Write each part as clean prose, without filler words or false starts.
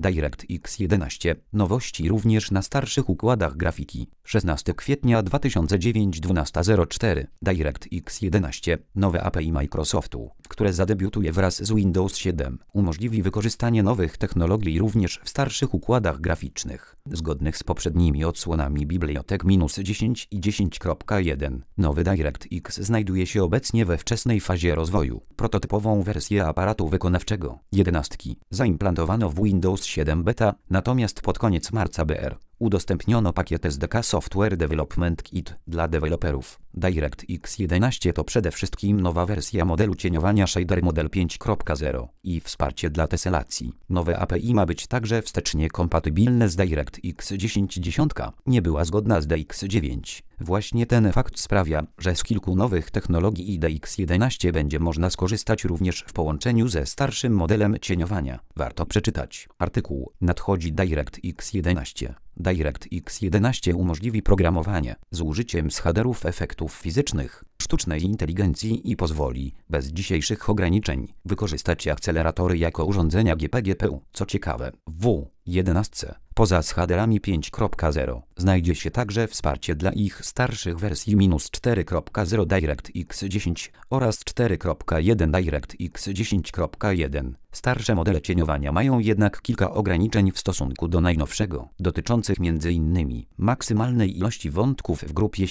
DirectX 11. Nowości również na starszych układach grafiki. 16 kwietnia 2009 12:04. DirectX 11. Nowe API Microsoftu, które zadebiutuje wraz z Windows 7, umożliwi wykorzystanie nowych technologii również w starszych układach graficznych, zgodnych z poprzednimi odsłonami bibliotek -10 i 10.1. Nowy DirectX znajduje się obecnie we wczesnej fazie rozwoju. Prototypową wersję aparatu wykonawczego 11 zaimplantowano w Windows 7 Beta, natomiast pod koniec marca BR udostępniono pakiet SDK Software Development Kit dla deweloperów. DirectX 11 to przede wszystkim nowa wersja modelu cieniowania Shader Model 5.0 i wsparcie dla tesylacji. Nowe API ma być także wstecznie kompatybilne z DirectX 10. Dziesiątka nie była zgodna z DX9. Właśnie ten fakt sprawia, że z kilku nowych technologii IDX 11 będzie można skorzystać również w połączeniu ze starszym modelem cieniowania. Warto przeczytać artykuł. Nadchodzi DirectX 11. DirectX 11 umożliwi programowanie z użyciem shaderów efektów fizycznych, sztucznej inteligencji i pozwoli, bez dzisiejszych ograniczeń, wykorzystać akceleratory jako urządzenia GPGPU. Co ciekawe, w 11 poza shaderami 5.0 znajdzie się także wsparcie dla ich starszych wersji -4.0 DirectX 10 oraz 4.1 DirectX 10.1. Starsze modele cieniowania mają jednak kilka ograniczeń w stosunku do najnowszego, dotyczących m.in. maksymalnej ilości wątków w grupie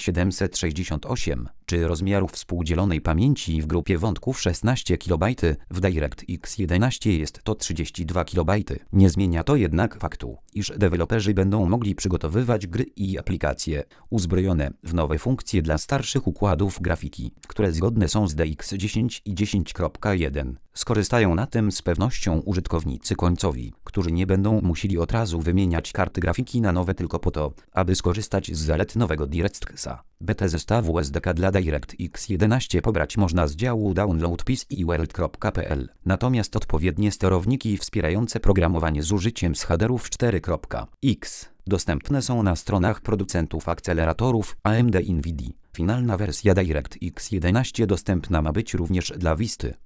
768, czy rozmiarów współdzielonej pamięci w grupie wątków 16 KB. W DirectX 11 jest to 32 KB. Nie zmienia to jednak faktu, iż deweloperzy będą mogli przygotowywać gry i aplikacje uzbrojone w nowe funkcje dla starszych układów grafiki, które zgodne są z DX10 i 10.1. Skorzystają na tym z pewnością użytkownicy końcowi, którzy nie będą musieli od razu wymieniać karty grafiki na nowe tylko po to, aby skorzystać z zalet nowego DirectXa. Betę zestawu SDK dla DirectX 11 pobrać można z działu Download PC i World.pl. Natomiast odpowiednie sterowniki wspierające programowanie z użyciem shaderów 4.x dostępne są na stronach producentów akceleratorów AMD i Nvidia. Finalna wersja DirectX 11 dostępna ma być również dla Visty.